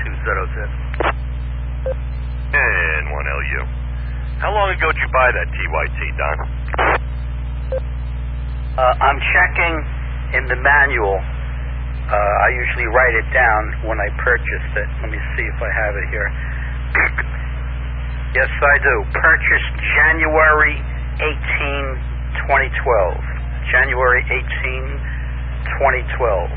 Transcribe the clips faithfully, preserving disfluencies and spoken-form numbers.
two Z O Z. And one L U. How long ago did you buy that T Y T, Don? Uh, I'm checking in the manual. Uh, I usually write it down when I purchased it. Let me see if I have it here. Yes, I do. Purchased January eighteenth, twenty twelve. January eighteenth, twenty twelve.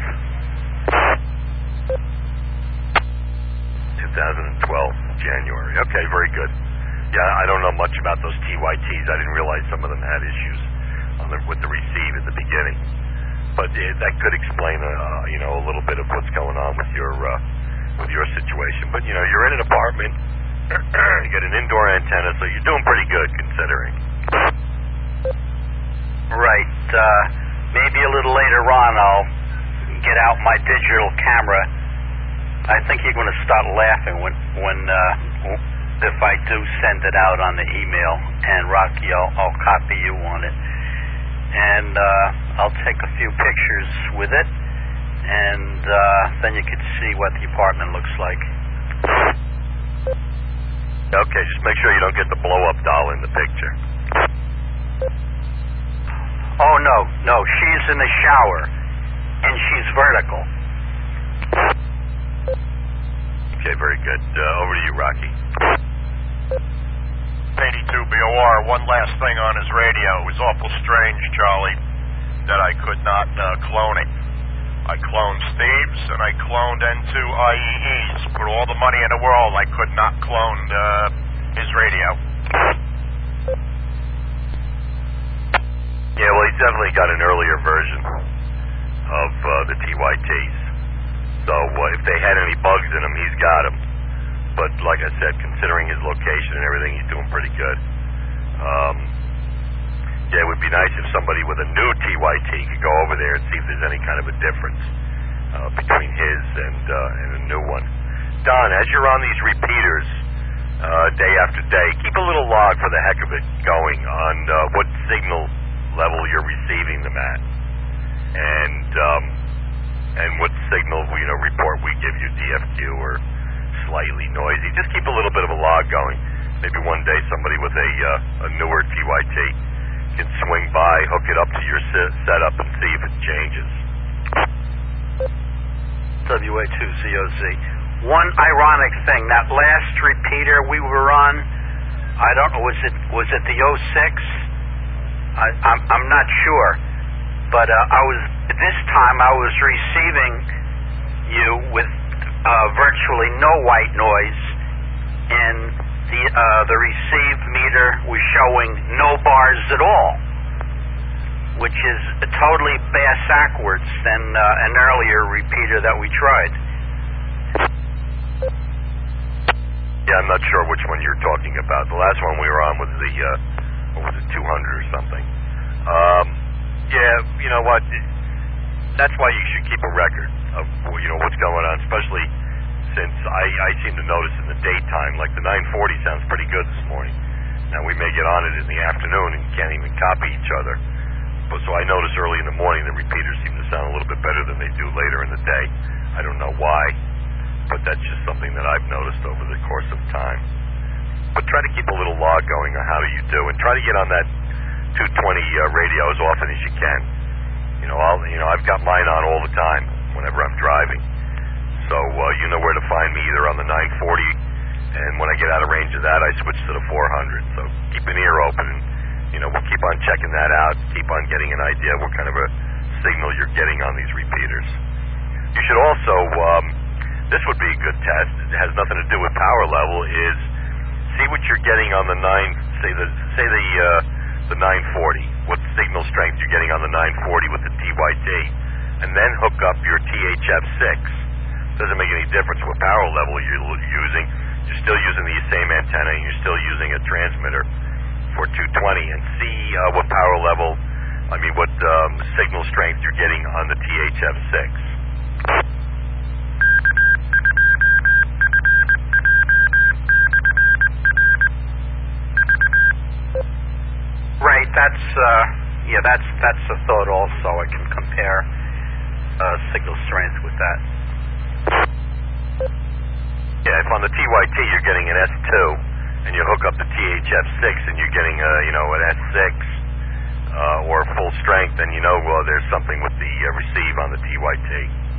twenty twelve, January. Okay, very good. Yeah, I don't know much about those T Y Ts. I didn't realize some of them had issues on the, with the receive at the beginning. But uh, that could explain, uh, you know, a little bit of what's going on with your uh, with your situation. But you know, you're in an apartment. You get an indoor antenna, so you're doing pretty good considering. Right. Uh, maybe a little later on, I'll get out my digital camera. I think you're going to start laughing when when uh, if I do send it out on the email. And Rocky, I'll, I'll copy you on it. And uh, I'll take a few pictures with it, and uh, then you can see what the apartment looks like. Okay, just make sure you don't get the blow-up doll in the picture. Oh, no, no, she's in the shower, and she's vertical. Okay, very good. Uh, over to you, Rocky. eighty-two B O R, one last thing on his radio. It was awful strange, Charlie, that I could not uh, clone it. I cloned Steve's and I cloned N two I E Es. For all the money in the world, I could not clone uh, his radio. Yeah, well, he's definitely got an earlier version of uh, the T Y Ts. So uh, if they had any bugs in them, he's got them. But like I said, considering his location and everything, he's doing pretty good. Um, yeah, it would be nice if somebody with a new T Y T could go over there and see if there's any kind of a difference uh, between his and, uh, and a new one. Don, as you're on these repeaters uh, day after day, keep a little log for the heck of it going on uh, what signal level you're receiving them at, and um, and what signal, you know, report we give you, D F Q or slightly noisy. Just keep a little bit of a log going. Maybe one day somebody with a, uh, a newer T Y T can swing by, hook it up to your se- setup, and see if it changes. W A two Z O Z. One ironic thing, that last repeater we were on, I don't know, was it was it the oh six? I, I'm, I'm not sure, but uh, I was this time I was receiving you with uh, virtually no white noise, and the uh, the receive meter was showing no bars at all, which is totally bass-backwards than uh, an earlier repeater that we tried. Yeah, I'm not sure which one you're talking about. The last one we were on was the, uh, what was it, two hundred or something. Um, yeah, you know what? That's why you should keep a record of, you know, what's going on, especially since I, I seem to notice in the daytime, like the nine forty sounds pretty good this morning. Now, we may get on it in the afternoon and can't even copy each other. But so I notice early in the morning the repeaters seem to sound a little bit better than they do later in the day. I don't know why, but that's just something that I've noticed over the course of time. But try to keep a little log going on how do you do, and try to get on that two twenty uh, radio as often as you can. You know, I'll, you know, I've got mine on all the time whenever I'm driving. So uh, you know where to find me, either on the nine forty, and when I get out of range of that, I switch to the four hundred. So keep an ear open, and you know, we'll keep on checking that out, keep on getting an idea of what kind of a signal you're getting on these repeaters. You should also, um, this would be a good test, it has nothing to do with power level, is see what you're getting on the nine, say the say the uh, the nine forty, what signal strength you're getting on the nine forty with the T Y T, and then hook up your T H F six. Doesn't make any difference what power level you're using. You're still using the same antenna, and you're still using a transmitter for two twenty, and see uh, what power level, I mean, what um, signal strength you're getting on the T H F six. Right, that's uh, yeah, that's that's a thought also. I can compare uh, signal strength with that. Yeah, if on the T Y T you're getting an S two, and you hook up the T H F six and you're getting a, you know, an S six, uh, or full strength, then you know, well, there's something with the uh, receive on the T Y T.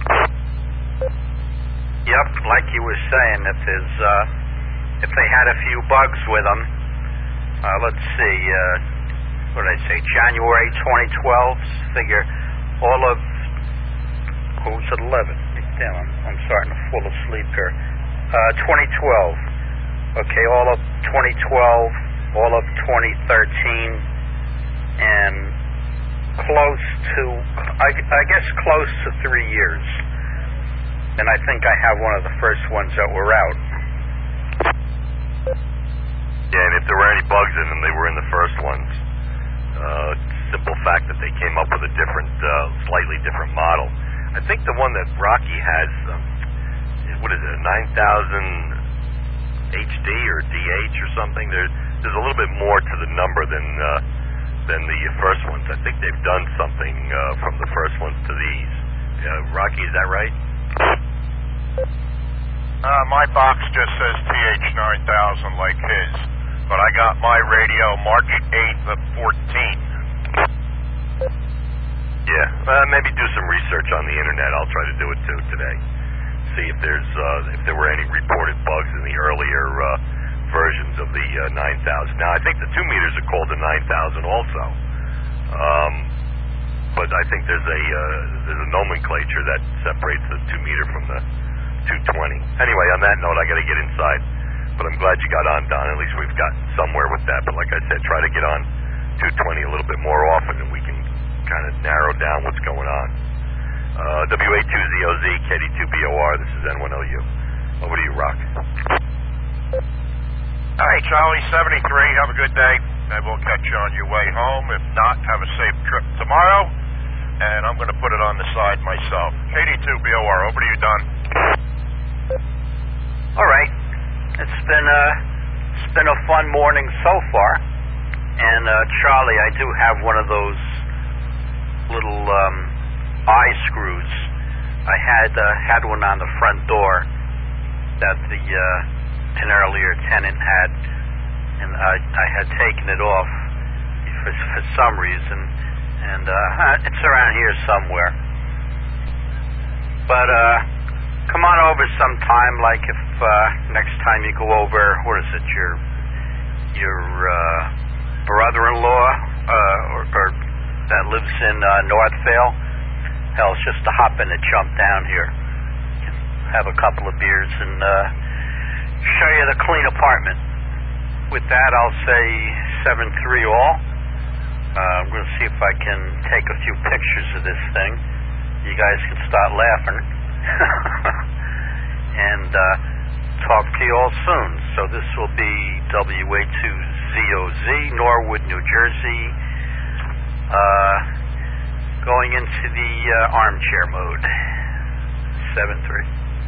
Yep, like you were saying, if there's, uh, if they had a few bugs with them, uh, let's see, uh, what did I say, January twenty twelve, figure all of, what was it, eleven? Damn, I'm, I'm starting to fall asleep here. Uh, twenty twelve. Okay, all of twenty twelve, all of twenty thirteen, and close to, I, I guess close to three years. And I think I have one of the first ones that were out. Yeah, and if there were any bugs in them, they were in the first ones. Uh, simple fact that they came up with a different, uh, slightly different model. I think the one that Rocky has, um, what is it, a nine thousand H D or D H or something? There's there's a little bit more to the number than uh, than the first ones. I think they've done something uh, from the first ones to these. Uh, Rocky, is that right? Uh, my box just says T H nine thousand like his, but I got my radio March eighth of fourteen. Yeah, uh, maybe do some research on the internet. I'll try to do it too today. See if there's uh, if there were any reported bugs in the earlier uh, versions of the uh, nine thousand. Now, I think the two meters are called the nine thousand also, um, but I think there's a uh, there's a nomenclature that separates the two meter from the two twenty. Anyway, on that note, I got to get inside. But I'm glad you got on, Don. At least we've got somewhere with that. But like I said, try to get on two twenty a little bit more often, and we can kind of narrow down what's going on. Uh, W A two Z O Z, K D two B O R, this is N one L U. Over to you, Rock. All right, Charlie, seventy-three, have a good day. Maybe we'll catch you on your way home. If not, have a safe trip tomorrow. And I'm going to put it on the side myself. K D two B O R, over to you, Don. All right. It's been a, it's been a fun morning so far. And, uh, Charlie, I do have one of those little, um, eye screws. I had uh, had one on the front door that the uh, an earlier tenant had, and I, I had taken it off for, for some reason, and uh, it's around here somewhere. But uh, come on over sometime, like if uh, next time you go over, what is it, your your uh, brother-in-law uh, or, or that lives in uh, Northvale. Hell, it's just to hop in and jump down here, have a couple of beers, and uh, show you the clean apartment. With that, I'll say seven three all. Uh, I'm going to see if I can take a few pictures of this thing. You guys can start laughing. And uh, talk to you all soon. So this will be W A two Z O Z, Norwood, New Jersey. Uh... Going into the uh, armchair mode. seven three.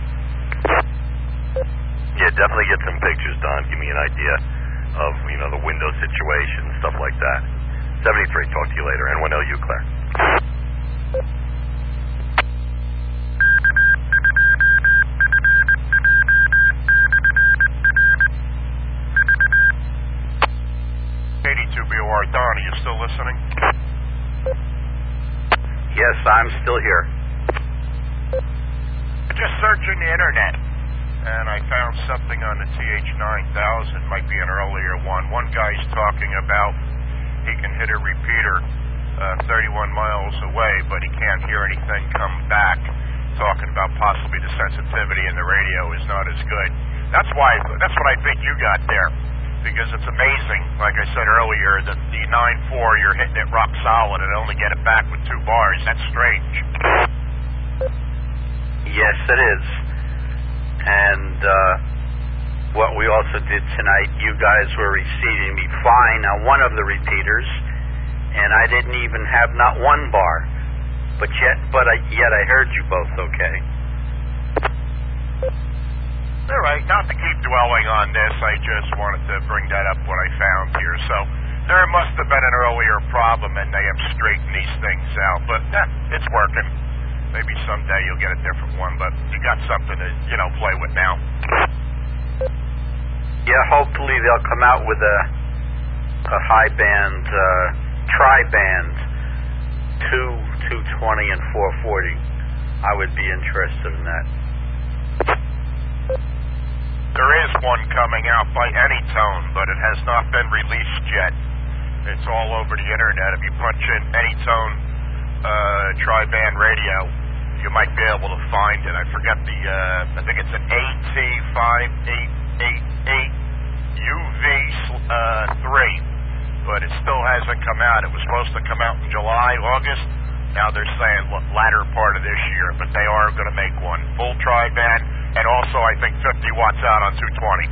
Yeah, definitely get some pictures, Don. Give me an idea of, you know, the window situation, stuff like that. seventy-three, talk to you later. N one L U, Claire. K D two B O R, Don, are you still listening? Yes, I'm still here. Just searching the internet, and I found something on the T H nine thousand, might be an earlier one. One guy's talking about he can hit a repeater uh, thirty-one miles away, but he can't hear anything come back, talking about possibly the sensitivity in the radio is not as good. That's why, that's what I think you got there, because it's amazing, like I said earlier, that the nine four, you're hitting it rock solid and only get it back with two bars. That's strange. Yes, it is. And uh, what we also did tonight, you guys were receiving me fine on one of the repeaters, and I didn't even have not one bar. But yet, but I, yet I heard you both okay. All right, not to keep dwelling on this, I just wanted to bring that up what I found here. So there must have been an earlier problem, and they have straightened these things out. But eh, it's working. Maybe someday you'll get a different one, but you got something to, you know, play with now. Yeah, hopefully they'll come out with a a high band, uh, tri-band, two, two twenty and four forty. I would be interested in that. There is one coming out by Anytone, but it has not been released yet. It's all over the internet. If you punch in Anytone uh, tri-band radio, you might be able to find it. I forget the, uh, I think it's an A T five eight eight eight U V three, but it still hasn't come out. It was supposed to come out in July, August. Now they're saying look, latter part of this year, but they are going to make one. Full tri-band, and also I think fifty watts out on two twenty.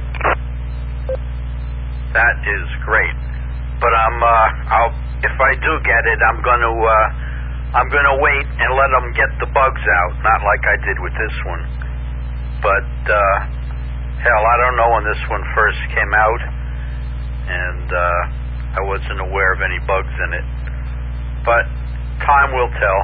That is great. But I'm, uh, I'll, if I do get it, I'm going to, uh, I'm going to wait and let them get the bugs out, not like I did with this one. But, uh, hell, I don't know when this one first came out, and, uh, I wasn't aware of any bugs in it. But time will tell.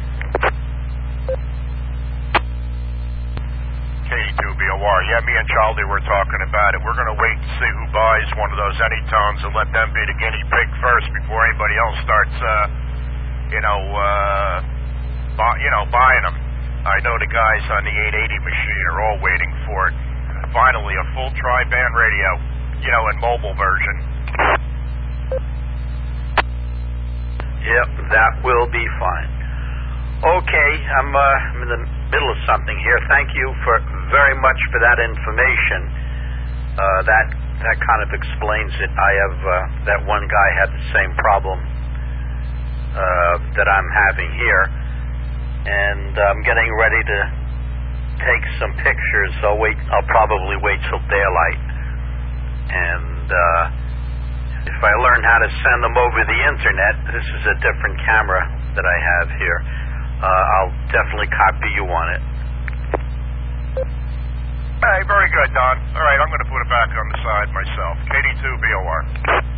K two B O R. Yeah, me and Charlie were talking about it. We're going to wait to see who buys one of those Anytones and let them be the guinea pig first before anybody else starts, uh, you know, uh, buy, you know, buying them. I know the guys on the eight eighty machine are all waiting for it. Finally, a full tri-band radio, you know, in mobile version. Yep, that will be fine. Okay, I'm, uh, I'm in the middle of something here. Thank you for very much for that information. Uh, that that kind of explains it. I have uh, that one guy had the same problem uh, that I'm having here, and I'm getting ready to take some pictures. I'll wait. I'll probably wait till daylight, and uh, if I learn how to send them over the internet, this is a different camera that I have here. Uh, I'll definitely copy you on it. Hey, very good, Don. All right, I'm going to put it back on the side myself. K D two B O R.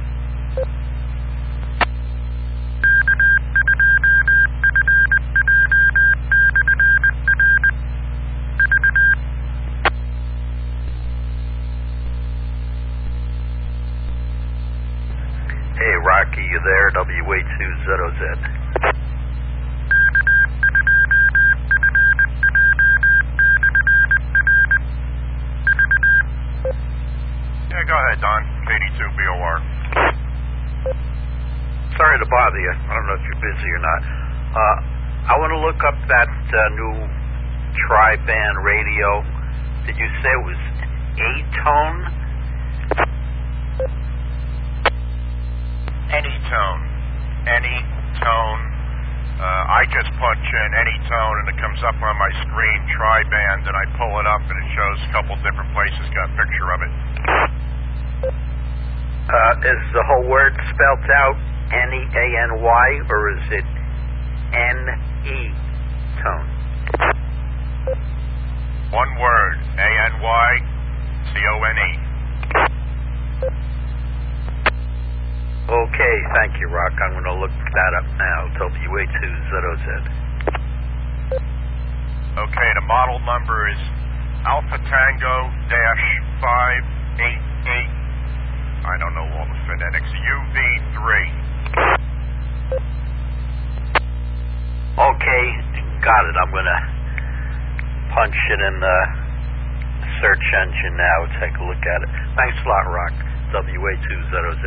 Hey, Rocky, you there? W A two Z O Z. Yeah, go ahead, Don. K D two B O R. Sorry to bother you. I don't know if you're busy or not. Uh, I want to look up that uh, new tri-band radio. Did you say it was A-tone? Anytone. Anytone. Uh, I just punch in Anytone and it comes up on my screen, tri-band, and I pull it up and it shows a couple different places, got a picture of it. Uh, is the whole word spelled out N E A N Y, or is it N E tone? One word, A N Y C O N E. Okay, thank you, Rock. I'm going to look that up now. W A two Z O Z. Okay, the model number is Alpha Tango dash five eight eight. I don't know all the phonetics. U V three. Okay, got it. I'm going to punch it in the search engine now. Take a look at it. Thanks a lot, Rock. W A two Z O Z.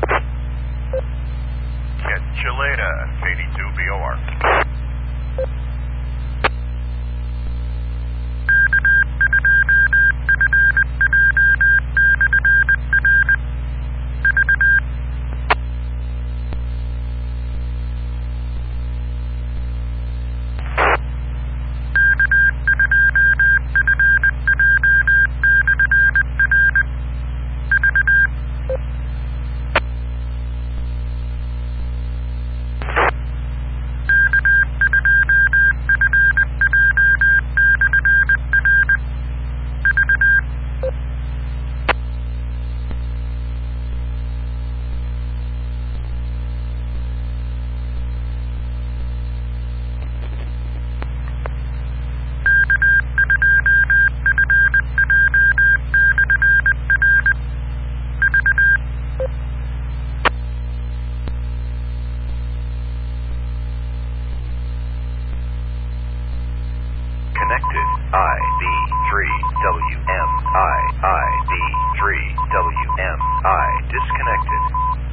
Catch you later, K D two B O R. I disconnected.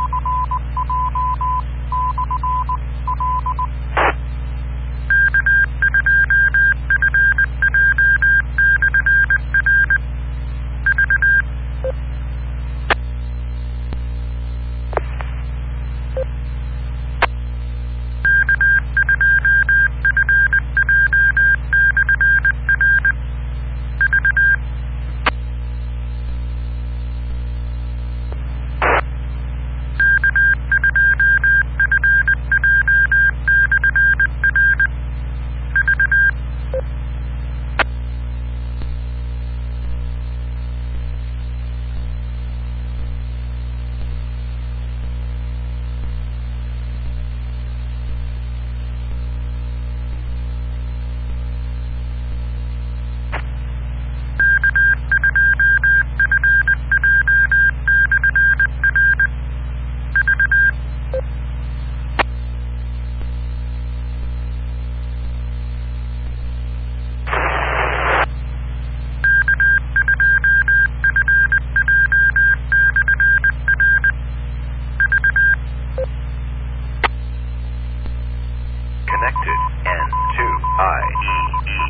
Connected N two I E E.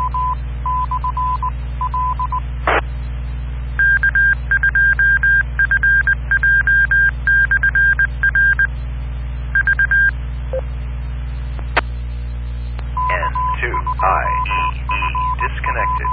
N two I E E disconnected.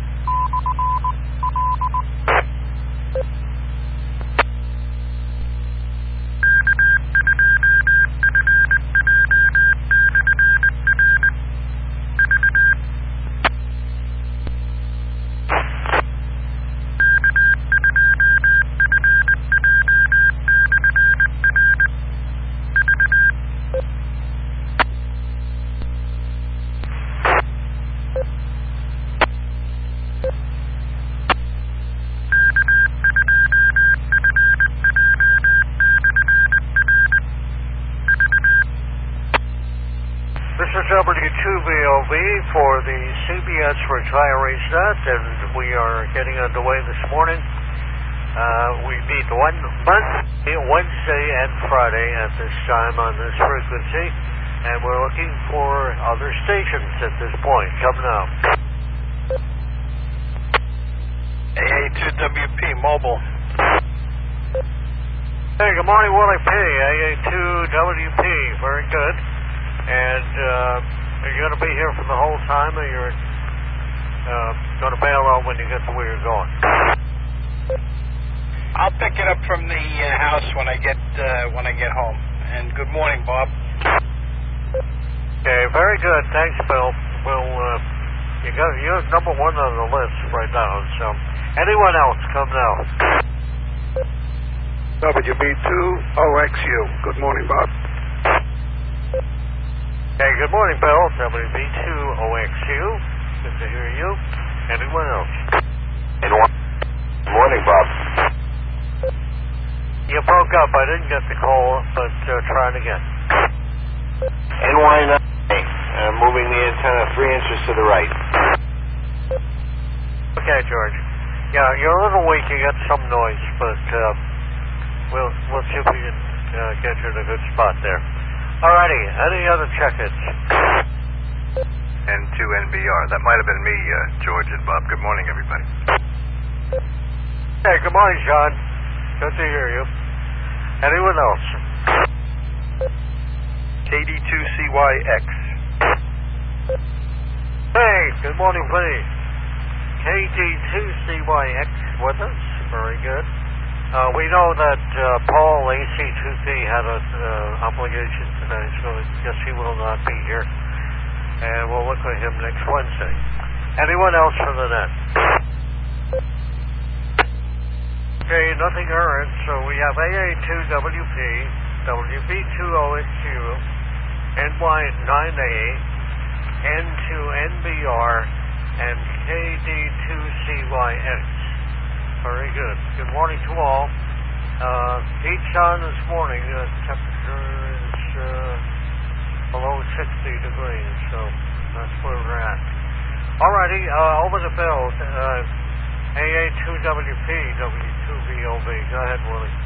This is W two V O V for the C B S Retirees Net, and we are getting underway this morning. Uh, we meet one Monday, Wednesday, and Friday at this time on this frequency, and we're looking for other stations at this point. Come now. A A two W P Mobile. Hey, good morning, Willie P. A A two W P. Very good. And uh, are you going to be here for the whole time, or you're uh, going to bail out when you get to where you're going? I'll pick it up from the uh, house when I get uh, when I get home. And good morning, Bob. Okay, very good. Thanks, Bill. Well, uh, you got you're number one on the list right now. So, anyone else come now? W B two O X U. Good morning, Bob. Hey, good morning, Bill. W B two O X U. Good to hear you. Anyone else? Anyone? Good morning, Bob. You broke up. I didn't get the call, but uh, try it again. N Y nine. Uh, moving the antenna three inches to the right. Okay, George. Yeah, you're a little weak. You got some noise, but uh, we'll we'll see if we can uh, get you in a good spot there. Alrighty, any other check-ins? N two N B R. That might have been me, uh, George and Bob. Good morning, everybody. Hey, good morning, John. Good to hear you. Anyone else? K D two C Y X. Hey, good morning, buddy. K D two C Y X with us. Very good. Uh, we know that uh, Paul A C two P had an uh, obligation today, so I guess he will not be here. And we'll look at him next Wednesday. Anyone else for the net? Okay, nothing heard. So we have A A two W P, W B two O X U, N Y nine A, N two N B R, and K D two C Y X. Very good. Good morning to all. Uh, heat on this morning. Uh, temperature is uh, below sixty degrees, so that's where we're at. Alrighty, uh, over the bill. Uh, A A two W P, W two B O B. Go ahead, Willie.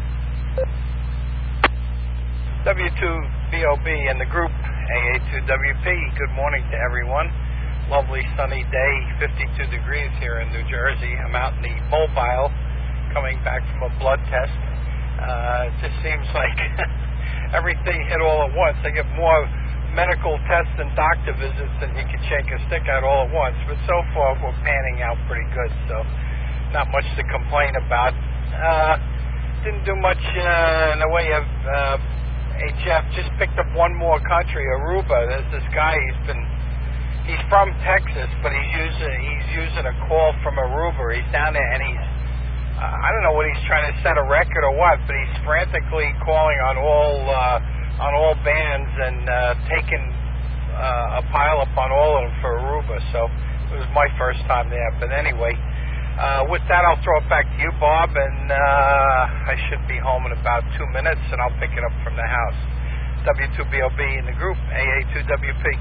W two B O B and the group, A A two W P. Good morning to everyone. Lovely sunny day, fifty-two degrees here in New Jersey. I'm out in the mobile, coming back from a blood test. Uh, it just seems like everything hit all at once. I get more medical tests and doctor visits than you can shake a stick at all at once. But so far, we're panning out pretty good, so not much to complain about. Uh, didn't do much uh, in the way of uh, H F. Just picked up one more country, Aruba. There's this guy. He's been he's from Texas, but he's using he's using a call from Aruba. He's down there, and he's uh, I don't know what he's trying to set a record or what, but he's frantically calling on all uh, on all bands and uh, taking uh, a pile up on all of them for Aruba. So it was my first time there. But anyway, uh, with that, I'll throw it back to you, Bob, and uh, I should be home in about two minutes, and I'll pick it up from the house. W two B O B in the group, A A two W P.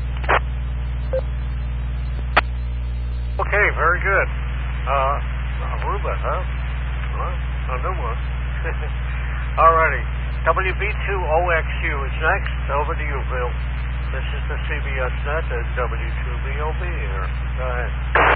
Okay, very good. Uh, Aruba, huh? Well, a new one. Alrighty. W B two O X U is next. Over to you, Bill. This is the C B S Net and W two B O B here. Go ahead.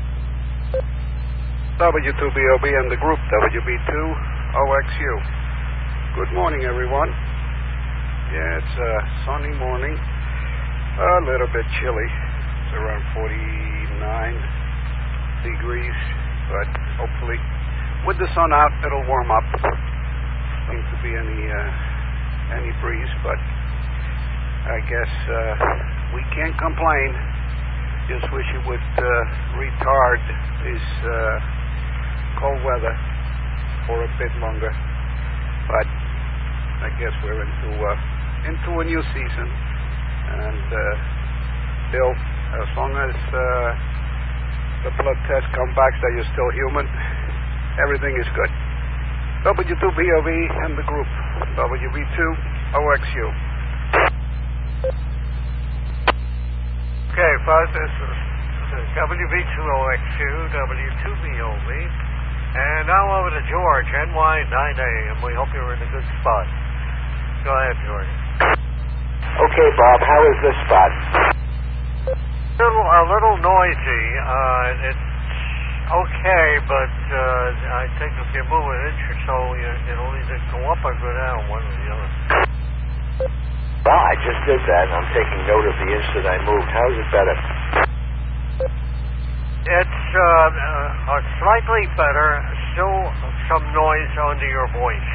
W two B O B and the group, W B two O X U. Good morning, everyone. Yeah, it's a sunny morning. A little bit chilly. It's around forty-nine degrees, but hopefully with the sun out, it'll warm up. Seems to be any uh, any breeze, but I guess uh, we can't complain. Just wish it would uh, retard this uh, cold weather for a bit longer. But I guess we're into uh, into a new season, and uh, Bill, as long as uh, the blood test comes back that you're still human, everything is good. W two B O B and the group, W B two O X U. Okay, folks, this is W B two O X U, W two B O B. And now over to George, N Y nine A, and we hope you're in a good spot. Go ahead, George. Okay, Bob, how is this spot? A little, a little noisy. Uh, it's okay, but uh, I think if you move an inch or so, you, it'll either go up or go down, one or the other. Well, I just did that, and I'm taking note of the inch that I moved. How is it better? It's uh, uh, slightly better, still some noise under your voice.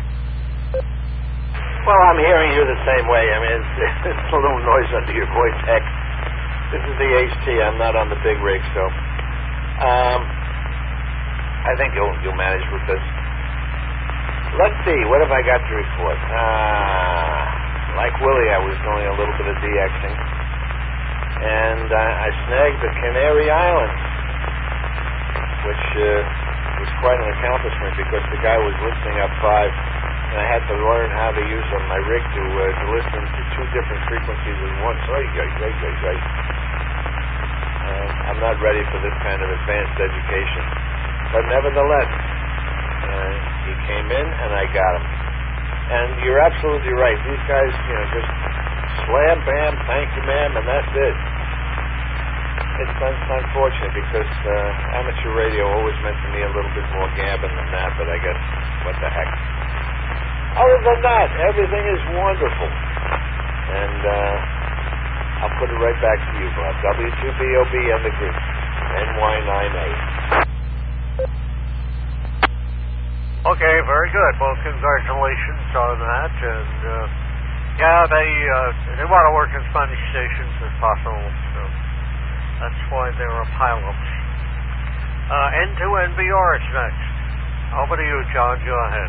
Well, I'm hearing you the same way. I mean, it's, it's a little noise under your voice. Heck, this is the H T. I'm not on the big rig, so um, I think you'll you'll manage with this. Let's see. What have I got to report? Uh, like Willie, I was doing a little bit of DXing, and I, I snagged the Canary Islands, which uh, was quite an accomplishment because the guy was listening up five, and I had to learn how to use on my rig to, uh, to listen to two different frequencies at once. Oy, oy, oy, oy, oy. Uh, I'm not ready for this kind of advanced education, but nevertheless, uh, he came in and I got him. And you're absolutely right. These guys, you know, just slam, bam, thank you, ma'am, and that's it. It's, it's unfortunate because uh, amateur radio always meant to me a little bit more gabbing than that, but I guess, what the heck. Other than that, everything is wonderful. And uh, I'll put it right back to you, Bob. W two B O B and the group, N Y nine A. Okay, very good. Well, congratulations on that. And, uh, yeah, they uh, they want to work as many stations as possible, so that's why there are pileups. Uh, N two N B R is next. Over to you, John. Go ahead.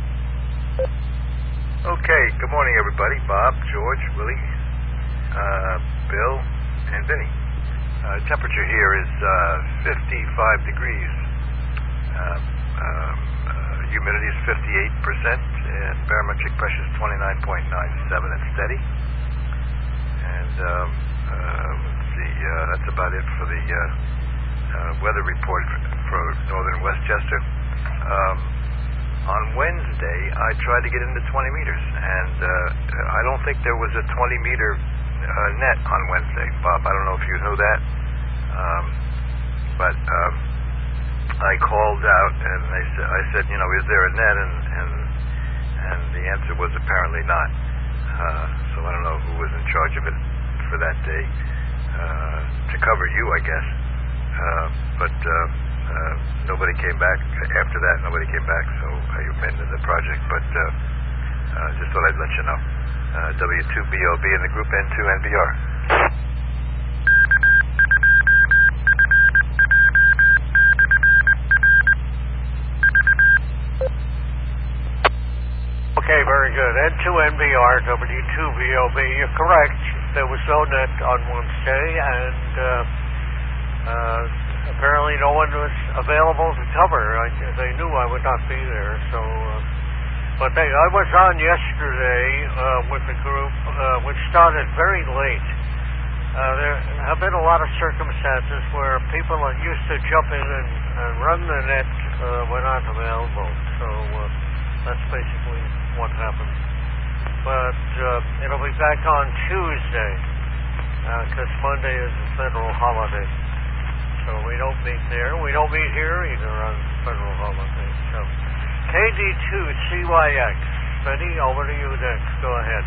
Okay, good morning, everybody. Bob, George, Willie, uh, Bill, and Vinny. Uh, temperature here is uh, fifty-five degrees. Uh, um, uh, humidity is fifty-eight percent, and barometric pressure is twenty-nine point nine seven. It's steady. And um, uh, let's see, uh, that's about it for the uh, uh, weather report for northern Westchester. Um, on Wednesday, I tried to get into twenty meters, and uh, I don't think there was a twenty meter uh, net on Wednesday, Bob. I don't know if you know that, um, but um, I called out and they sa- I said, you know, is there a net? And and, and the answer was apparently not. Uh, so I don't know who was in charge of it for that day uh, to cover you, I guess. Uh, but uh, uh, nobody came back after that. Nobody came back, so I abandoned the project. But uh, uh, just thought I'd let you know. Uh, W two B O B in the group N two N B R. Okay, very good. N two N B R, W two B O B. You're correct. There was no net on Wednesday, and uh, uh, apparently no one was available to cover. I, they knew I would not be there, so. Uh, but they, I was on yesterday uh, with the group, uh, which started very late. Uh, there have been a lot of circumstances where people are used to jump in and, and run the net uh, were not available. So uh, that's basically what happened. But uh, it'll be back on Tuesday because uh, Monday is a federal holiday. So we don't meet there. We don't meet here either on federal holiday. So K D two C Y X. Benny, over to you next. Go ahead.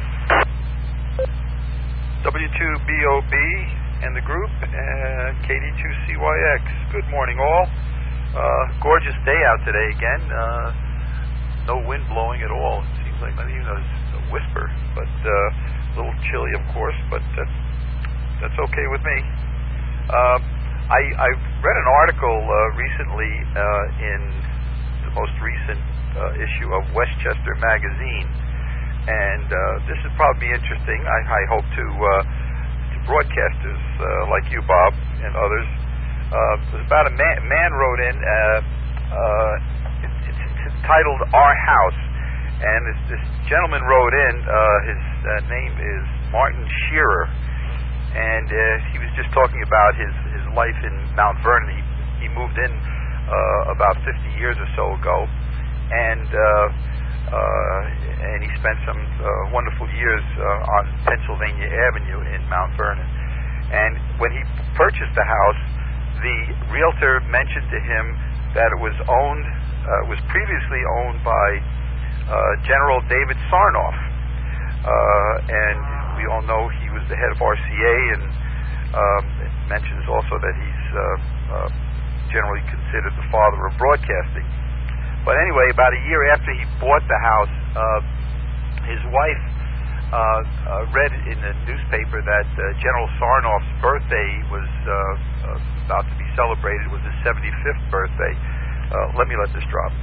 W two B O B and the group, uh, K D two C Y X. Good morning, all. Uh, gorgeous day out today again. Uh, no wind blowing at all. It seems like not even a, a whisper, but uh, a little chilly, of course, but that's, that's okay with me. Uh, I, I read an article uh, recently uh, in the most recent uh, issue of Westchester Magazine, and uh, this would probably be interesting. I, I hope to, uh, to broadcasters uh, like you, Bob, and others. Uh, it was about a man, man wrote in, uh, uh, it, it's, it's titled Our House, and this, this gentleman wrote in, uh, his uh, name is Martin Shearer, and uh, he was just talking about his, his life in Mount Vernon. He, he moved in uh, about fifty years or so ago, and uh, uh, and he spent some uh, wonderful years uh, on Pennsylvania Avenue in Mount Vernon. And when he purchased the house, the realtor mentioned to him that it was owned, uh, was previously owned by uh, General David Sarnoff, uh, and we all know he was the head of R C A, and um, it mentions also that he's uh, uh, generally considered the father of broadcasting. But anyway, about a year after he bought the house, uh, his wife uh, uh, read in the newspaper that uh, General Sarnoff's birthday was uh, uh, about to be celebrated. It was his seventy-fifth birthday. Uh, let me let this drop.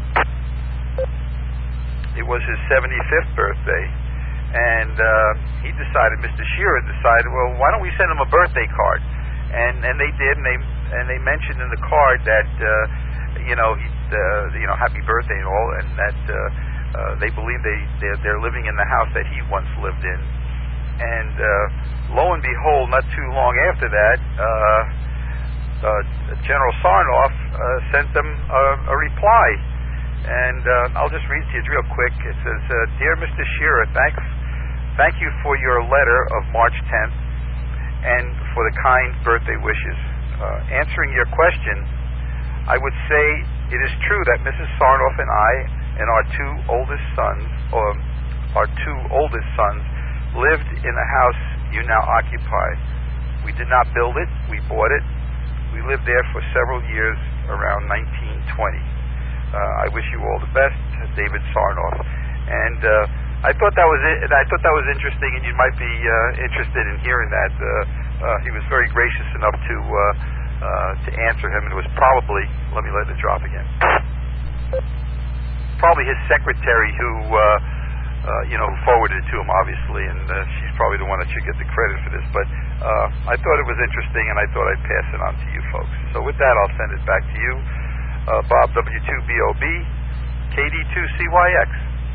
It was his seventy-fifth birthday, and uh, he decided, Mister Shearer decided, well, why don't we send him a birthday card? And and they did, and they and they mentioned in the card that uh, you know he, uh, you know happy birthday and all, and that uh, uh, they believe they they're, they're living in the house that he once lived in. And uh, lo and behold, not too long after that, uh, uh, General Sarnoff uh, sent them a, a reply, and uh, I'll just read to you real quick. It says, uh, "Dear Mister Shearer, thanks, thank you for your letter of March tenth and for the kind birthday wishes. Uh, answering your question, I would say it is true that Missus Sarnoff and I and our two oldest sons, or our two oldest sons, lived in the house you now occupy. We did not build it; we bought it. We lived there for several years around nineteen twenty. Uh, I wish you all the best, David Sarnoff." And uh, I thought that was it. I thought that was interesting, and you might be uh, interested in hearing that. Uh, uh, he was very gracious enough to uh, uh, to answer him, and it was probably, let me let it drop again, probably his secretary who uh, uh, you know who forwarded it to him, obviously, and uh, she's probably the one that should get the credit for this. But uh, I thought it was interesting, and I thought I'd pass it on to you folks. So with that, I'll send it back to you, uh, Bob, W two B O B, K D two C Y X.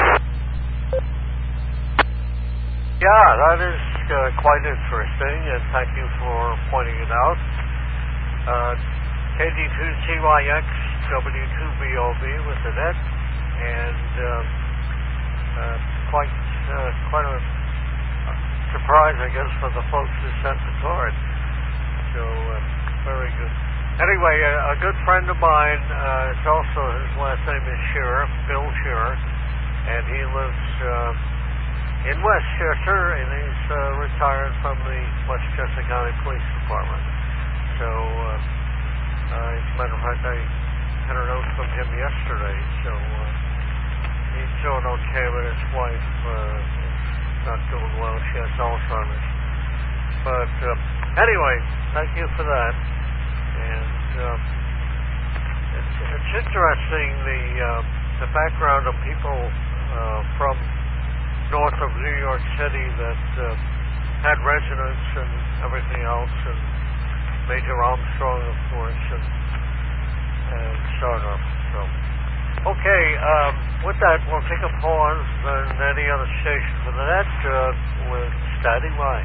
Yeah, that is uh, quite interesting, and thank you for pointing it out. Uh, K D two C Y X, W two B O B with the net, and uh, uh, quite uh, quite a surprise, I guess, for the folks who sent the card. So uh, very good. Anyway, a, a good friend of mine, uh, it's also, his last name is Shearer, Bill Shearer, and he lives uh, in Westchester, and he's uh, retired from the Westchester County Police Department. So, uh, uh, as a matter of fact, I had a note from him yesterday, so uh, he's doing okay, but his wife uh, is not doing well. She has Alzheimer's. But uh, anyway, thank you for that. And uh, it's, it's interesting, the uh, the background of people uh, from north of New York City that uh, had residence and everything else, and Major Armstrong, of course, and, and so on. So, okay, um, with that, we'll take a pause, and any other station for the net uh, with standing by.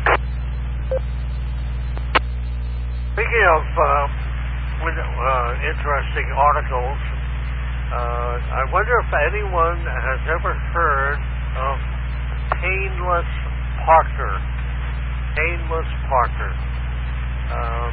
Speaking of uh, with, uh, interesting articles, uh, I wonder if anyone has ever heard of Painless Parker. Painless Parker. Um,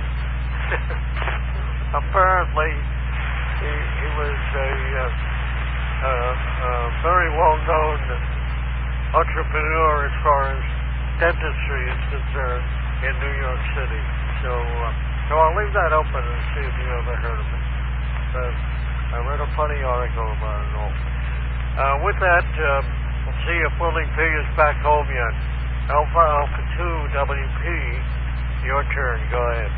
apparently, he, he was a, uh, uh, uh, very well-known entrepreneur as far as dentistry is concerned in New York City. So, uh, so I'll leave that open and see if you ever heard of it. But I read a funny article about it all. Uh, with that, uh, we'll see if Willie P is back home yet. Alpha Alpha two W P, your turn. Go ahead.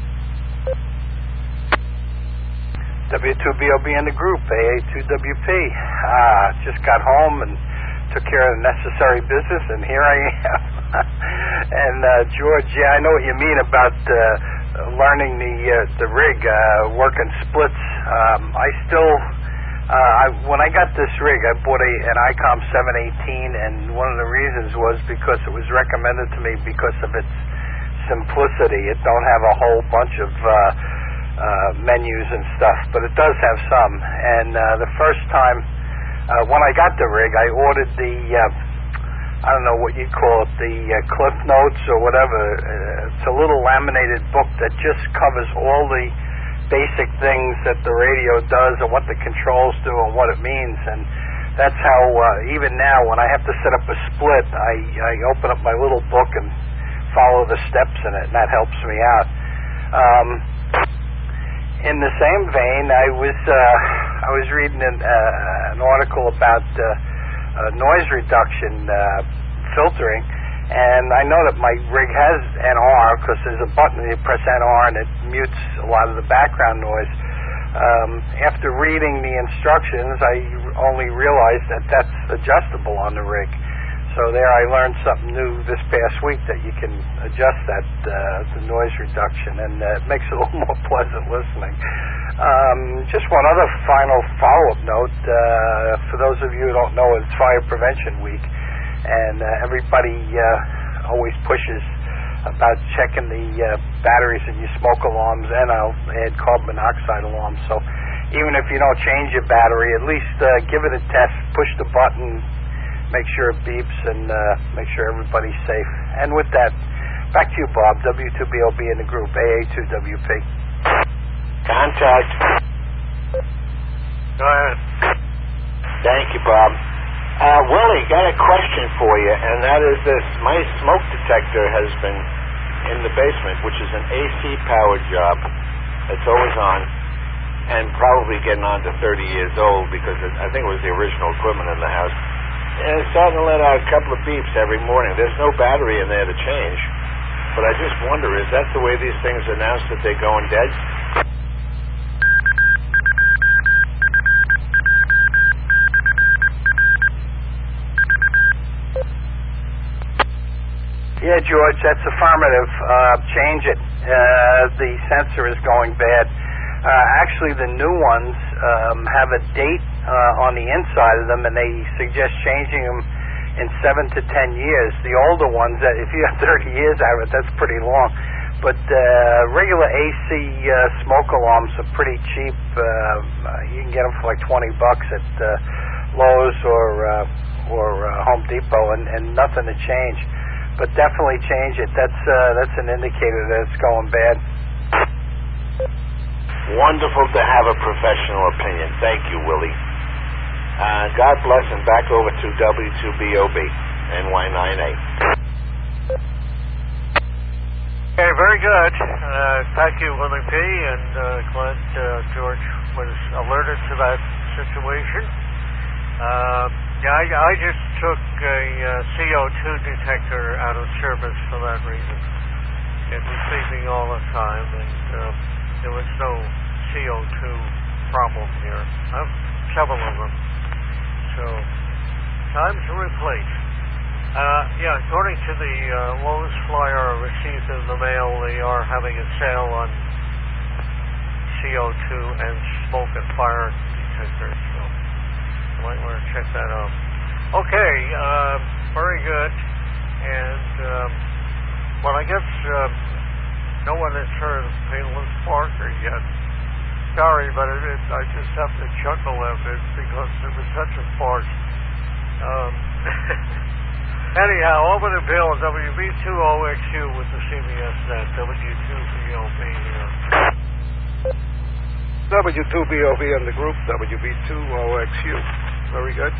W two B O B in the group, A A two W P. Ah, just got home and took care of the necessary business, and here I am. And uh, George, yeah, I know what you mean about uh, learning the uh, the rig, uh, working splits. Um, I still, uh, I, when I got this rig, I bought a, an ICOM seven eighteen, and one of the reasons was because it was recommended to me because of its simplicity. It don't have a whole bunch of uh, uh, menus and stuff, but it does have some. And uh, the first time uh, when I got the rig, I ordered the uh, I don't know what you'd call it, the uh, Cliff Notes or whatever. Uh, it's a little laminated book that just covers all the basic things that the radio does and what the controls do and what it means. And that's how, uh, even now, when I have to set up a split, I, I open up my little book and follow the steps in it, and that helps me out. Um, in the same vein, I was uh, I was reading an, uh, an article about uh, Uh, noise reduction uh, filtering, and I know that my rig has N R because there's a button you press N R and it mutes a lot of the background noise. Um, after reading the instructions, I only realized that that's adjustable on the rig. So there I learned something new this past week, that you can adjust that uh, the noise reduction, and uh, it makes it a little more pleasant listening. Um, just one other final follow-up note. Uh, for those of you who don't know, it's Fire Prevention Week, and uh, everybody uh, always pushes about checking the uh, batteries in your smoke alarms, and I'll add carbon monoxide alarms. So even if you don't change your battery, at least uh, give it a test, push the button, make sure it beeps, and uh, make sure everybody's safe. And with that, back to you, Bob, W two B O B in the group, A A two W P. Contact. Go ahead. Thank you, Bob. Uh, Willie, got a question for you, and that is this. My smoke detector has been in the basement, which is an A C-powered job. It's always on, and probably getting on to thirty years old, because it, I think it was the original equipment in the house. And it's starting to let out a couple of beeps every morning. There's no battery in there to change, but I just wonder, is that the way these things announce that they're going dead? Yeah, George, that's affirmative. Uh, change it. Uh, the sensor is going bad. Uh, actually, the new ones um, have a date uh, on the inside of them, and they suggest changing them in seven to ten years. The older ones, that if you have thirty years out of it, that's pretty long. but uh, regular A C uh, smoke alarms are pretty cheap. Uh, you can get them for like twenty bucks at uh, Lowe's or uh, or uh, Home Depot, and, and nothing to change. But definitely change it. That's uh, that's an indicator that it's going bad. Wonderful to have a professional opinion. Thank you, Willie. Uh, God bless, and back over to W two B O B, N Y nine A. Okay, very good. Uh, thank you, Willie P. And uh, glad uh, George was alerted to that situation. Uh, yeah, I, I just took a uh, C O two detector out of service for that reason. It was beeping all the time, and uh, there was no C O two problem here. I have several of them. So, time to replace. Uh, yeah, according to the uh, Lowe's flyer I received in the mail, they are having a sale on C O two and smoke and fire detectors, so you might want to check that out. Okay, uh, very good. And, um, well, I guess uh, no one has heard of Painless Parker yet. Sorry, but it, it, I just have to chuckle at it because it was such a farce. Um, anyhow, open appeal W B two O X U with the C B S net, W two B O B here. W two B O B and the group, W B two O X U. Very good.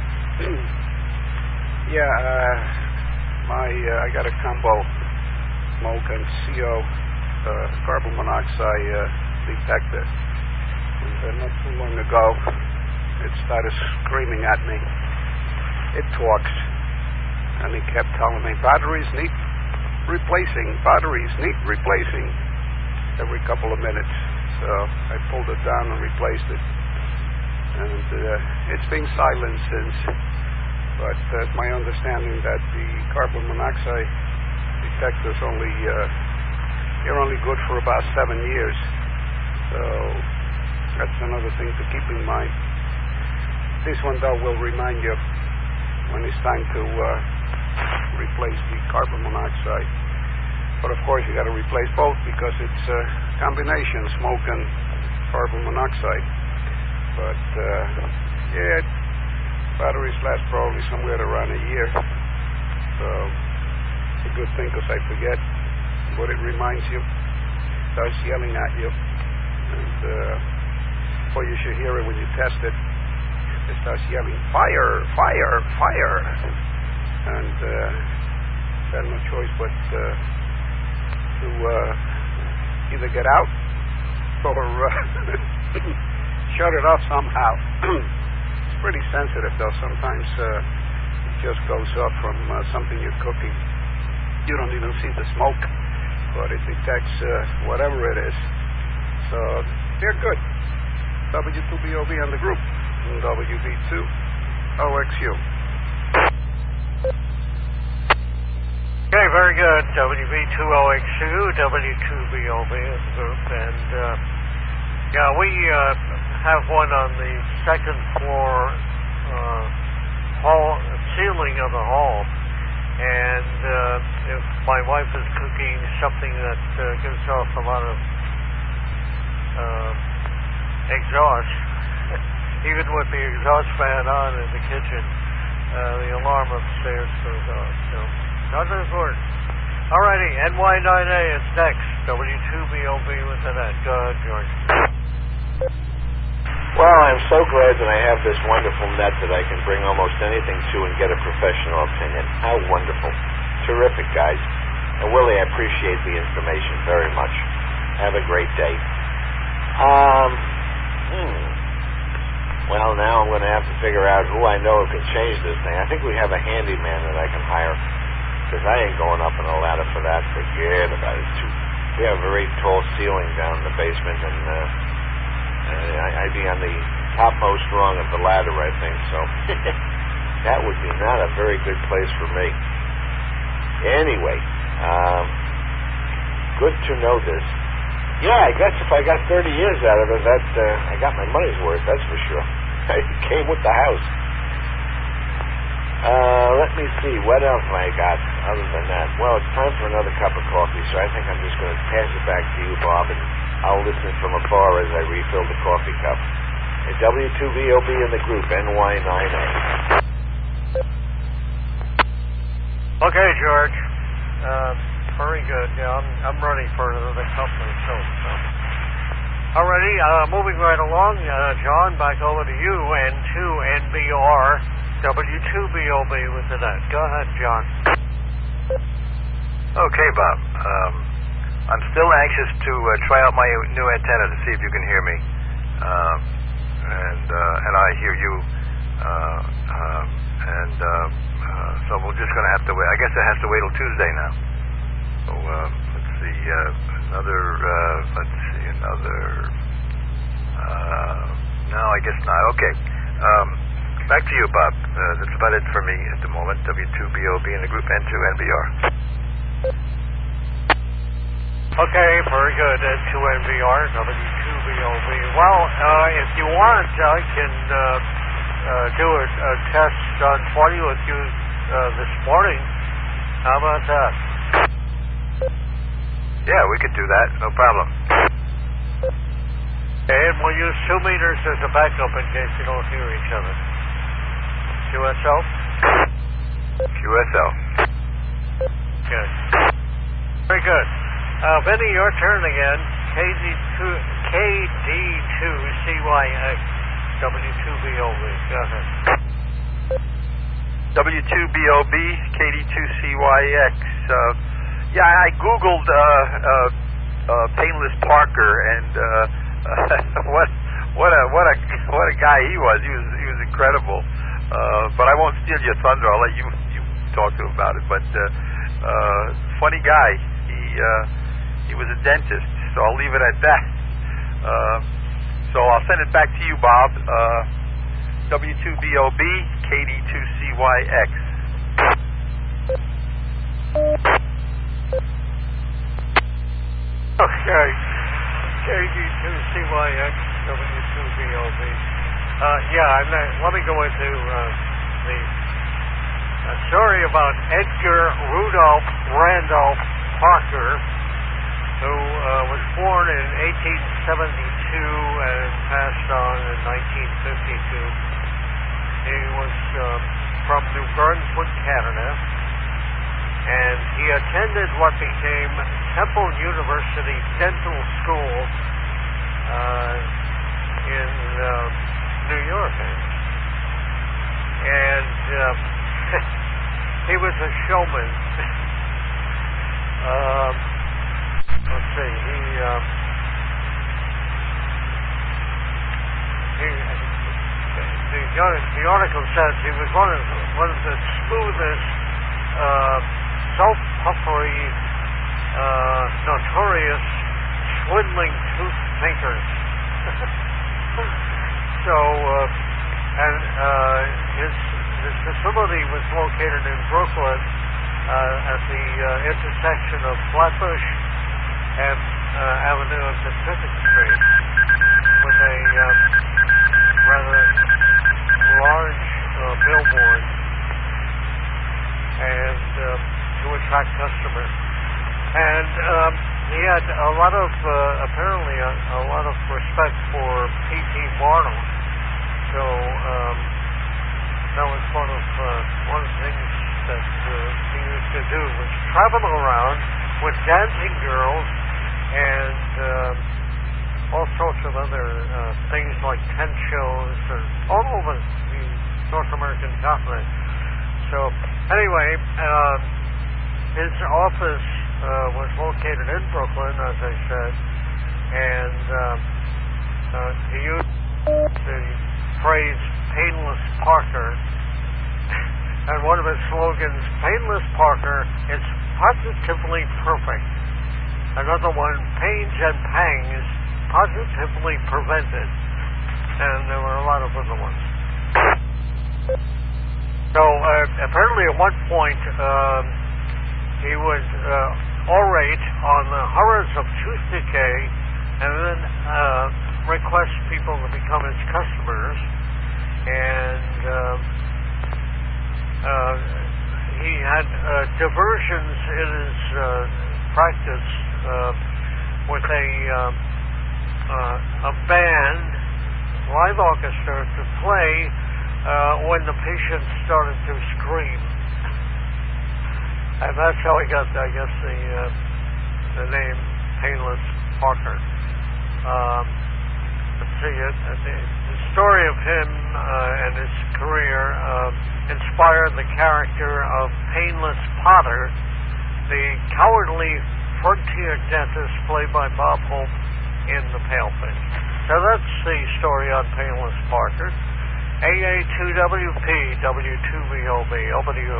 yeah, uh, my uh, I got a combo smoke and C O uh, carbon monoxide uh, detector. And uh, not too long ago, it started screaming at me. It talks, and he kept telling me batteries need replacing, batteries need replacing every couple of minutes. So I pulled it down and replaced it, and uh, it's been silent since. But uh, it's my understanding that the carbon monoxide detectors only uh, they're only good for about seven years. So that's another thing to keep in mind. This one, though, will remind you when it's time to uh, replace the carbon monoxide. But of course, you got to replace both because it's a combination, smoke and carbon monoxide. But uh, yeah, batteries last probably somewhere around a year. So it's a good thing because I forget what it reminds you. It starts yelling at you. And uh, or you should hear it when you test it. It starts yelling, fire, fire, fire. And uh, I had no choice but uh, to uh, either get out or uh, shut it off somehow. It's pretty sensitive, though. Sometimes uh, it just goes off from uh, something you're cooking. You don't even see the smoke, but it detects uh, whatever it is. So they're good. W two B O B on the group. W B two O X U. Okay, very good. W B two O X U, W two B O B is the group. And, uh, yeah, we uh, have one on the second floor uh, hall, ceiling of the hall. And uh, if my wife is cooking something that uh, gives off a lot of uh, exhaust, even with the exhaust fan on in the kitchen, uh, the alarm upstairs goes off. So, not important. All righty, N Y nine A is next. W two B O B with the net. Go ahead, George. Well, I'm so glad that I have this wonderful net that I can bring almost anything to and get a professional opinion. How wonderful. Terrific, guys. And Willie, I appreciate the information very much. Have a great day. Um, hmm. Well, now I'm going to have to figure out who I know who can change this thing. I think we have a handyman that I can hire, because I ain't going up in a ladder for that. Forget about it. Too, we have a very tall ceiling down in the basement, and uh, uh, I'd be on the topmost rung of the ladder, I think. So that would be not a very good place for me. Anyway, um, good to know this. Yeah, I guess if I got thirty years out of it, that uh, I got my money's worth, that's for sure. It came with the house. Uh, let me see, what else I got? other than that, well, it's time for another cup of coffee, so I think I'm just going to pass it back to you, Bob, and I'll listen from afar as I refill the coffee cup. A W two V O B in the group, N Y nine A. Okay, George. Uh, very good. Yeah, I'm, I'm ready for another cup myself. So. Alrighty, uh, moving right along, uh, John, back over to you, N two N B R, W two B O B with the net. Go ahead, John. Okay, Bob. Um, I'm still anxious to uh, try out my new antenna to see if you can hear me. Um, and uh, and I hear you. Uh, um, and uh, uh, so we're just going to have to wait. I guess it has to wait till Tuesday now. So uh, let's see. Uh, another. Uh, let's see. Another. Uh, no, I guess not. Okay. Um, back to you, Bob. Uh, that's about it for me at the moment. W two B O B in the group, N two N B R. Okay, very good. N two N B R, W two B O B. Well, uh, if you want, I can uh, uh, do a, a test on twenty with you uh, this morning. How about that? Yeah, we could do that. No problem. And we'll use two meters as a backup in case you don't hear each other. Q S L? Q S L. Good. Very good. Uh, Benny, your turn again. K D two, K D two C Y X, W two B O B. Go ahead. W two B O B, K D two C Y X. Uh, yeah, I Googled uh, uh, uh, Painless Parker, and uh, what what a what a what a guy he was. He was he was incredible. Uh, but I won't steal your thunder. I'll let you you talk to him about it. But uh, uh, funny guy. He uh, he was a dentist, so I'll leave it at that. Uh, so I'll send it back to you, Bob. Uh, W two B O B, K D two C Y X. Okay. K D two C Y X, W two B O B. Uh, yeah, I'm not, let me go into uh, the uh, story about Edgar Rudolph Randolph Parker, who uh, was born in eighteen seventy-two and passed on in nineteen fifty-two. He was uh, from New Brunswick, Canada, and he attended what became Temple University Dental School uh, in uh, New York. And uh, he was a showman. um, let's see, he, uh, he the, the article says he was one of, one of the smoothest, uh, self-puffery, uh, notorious swindling tooth thinkers. So, uh, and uh, his his facility was located in Brooklyn uh, at the uh, intersection of Flatbush and uh, Avenue and Pacific Street, with a uh, rather large uh, billboard, and uh, to attract customers. And um, he had a lot of, uh, apparently, a, a lot of respect for P T Barnum. So um, that was one of uh, one of the things that uh, he used to do, was travel around with dancing girls and um, all sorts of other uh, things like tent shows and all over the North American continent. So anyway, uh, his office uh, was located in Brooklyn, as I said, and uh, uh, he used the phrase "painless Parker," and one of his slogans, "Painless Parker, it's positively perfect." Another one, "Pains and pangs, positively prevented." And there were a lot of other ones. So uh, apparently at one point um, he would uh, orate on the horrors of tooth decay and then uh, request people to become his customers. And uh, uh, he had uh, diversions in his uh, practice uh, with a, uh, uh, a band, live orchestra, to play uh, when the patient started to scream. And that's how he got, I guess, the, uh, the name Painless Parker. Um, let's see, it, the, the story of him uh, and his career uh, inspired the character of Painless Potter, the cowardly frontier dentist played by Bob Hope in The Pale Face. So that's the story on Painless Parker. A A two W P, W two V O B, over to you.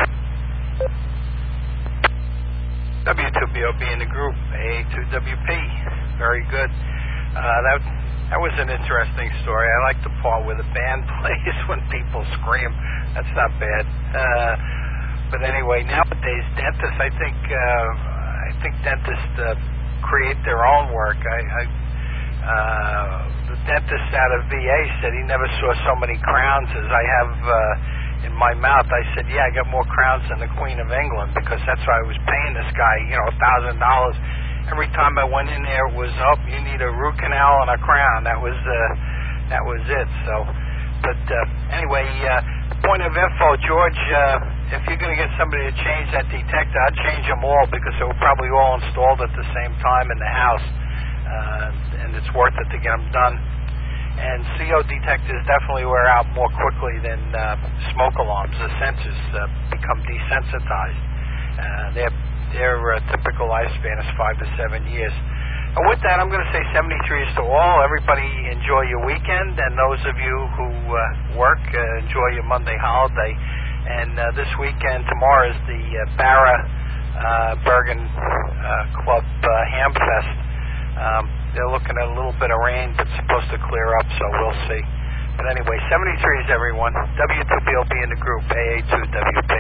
W two B O B in the group, A A two W P. Very good. Uh, that that was an interesting story. I like the part where the band plays when people scream. That's not bad. Uh, but anyway, nowadays dentists, I think, uh, I think dentists uh, create their own work. I, I uh, the dentist out of V A said he never saw so many crowns as I have uh, in my mouth. I said, yeah, I got more crowns than the Queen of England, because that's why I was paying this guy, you know, a thousand dollars. Every time I went in there, it was, oh, you need a root canal and a crown. That was uh, that was it. So, but uh, anyway, uh, point of info, George, uh, if you're going to get somebody to change that detector, I'd change them all, because they were probably all installed at the same time in the house, uh, and it's worth it to get them done. And C O detectors definitely wear out more quickly than uh, smoke alarms. The sensors uh, become desensitized. Uh, they're Their uh, typical lifespan is five to seven years. And with that, I'm going to say seventy-threes to all. Everybody enjoy your weekend, and those of you who uh, work, uh, enjoy your Monday holiday. And uh, this weekend, tomorrow, is the uh, Barra uh, Bergen uh, Club uh, Ham Fest. Um, they're looking at a little bit of rain, but it's supposed to clear up, so we'll see. But anyway, seventy-threes, everyone. W two B O B in the group, A A two W P.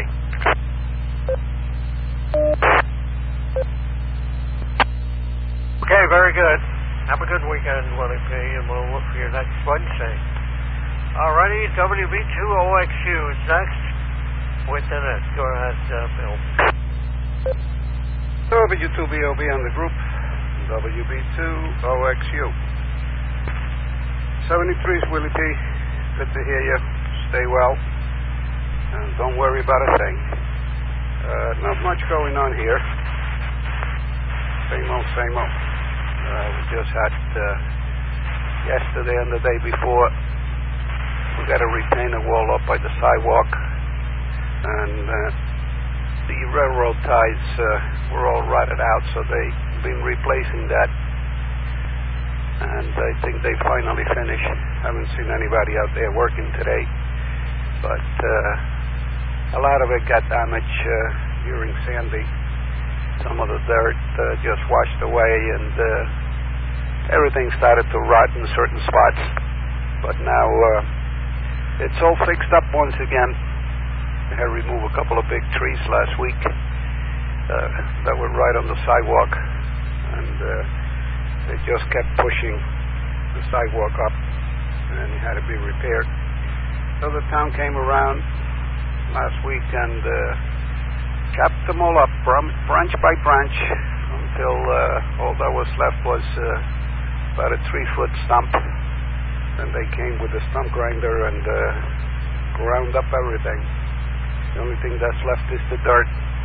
Okay, very good. Have a good weekend, Willie P, and we'll look for your next Wednesday. Alrighty, W B two O X U is next. Within it. Go ahead, uh, Bill. W two B O B on the group, W B two O X U. seventy-threes, Willie P. Good to hear you. Stay well. And don't worry about a thing. Uh, not much going on here. Same old, same old. Uh, we just had uh, yesterday and the day before, we got a retainer wall up by the sidewalk, and uh, the railroad ties uh, were all rotted out, so they've been replacing that, and I think they finally finished. Haven't seen anybody out there working today, but uh, a lot of it got damaged uh, during Sandy. Some of the dirt uh, just washed away, and uh, everything started to rot in certain spots. But now uh, it's all fixed up once again. I had to remove a couple of big trees last week uh, that were right on the sidewalk, and uh, they just kept pushing the sidewalk up, and it had to be repaired. So the town came around last week and uh, chopped them all up, branch by branch, until uh, all that was left was uh, about a three-foot stump. And they came with a stump grinder and uh, ground up everything. The only thing that's left is the dirt.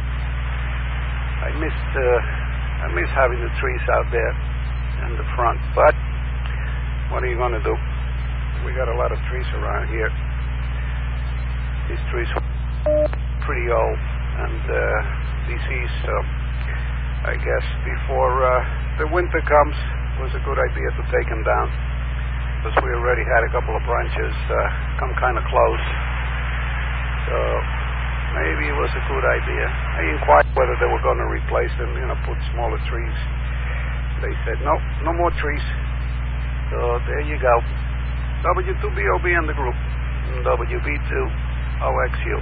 I missed, uh, I miss having the trees out there in the front, but what are you going to do? We got a lot of trees around here. These trees are pretty old and uh, diseased, so I guess before uh, the winter comes, it was a good idea to take them down, because we already had a couple of branches uh, come kind of close, so maybe it was a good idea. I inquired whether they were going to replace them, you know, put smaller trees. They said, no, no more trees. So there you go. W two B O B in the group, W B two O X U.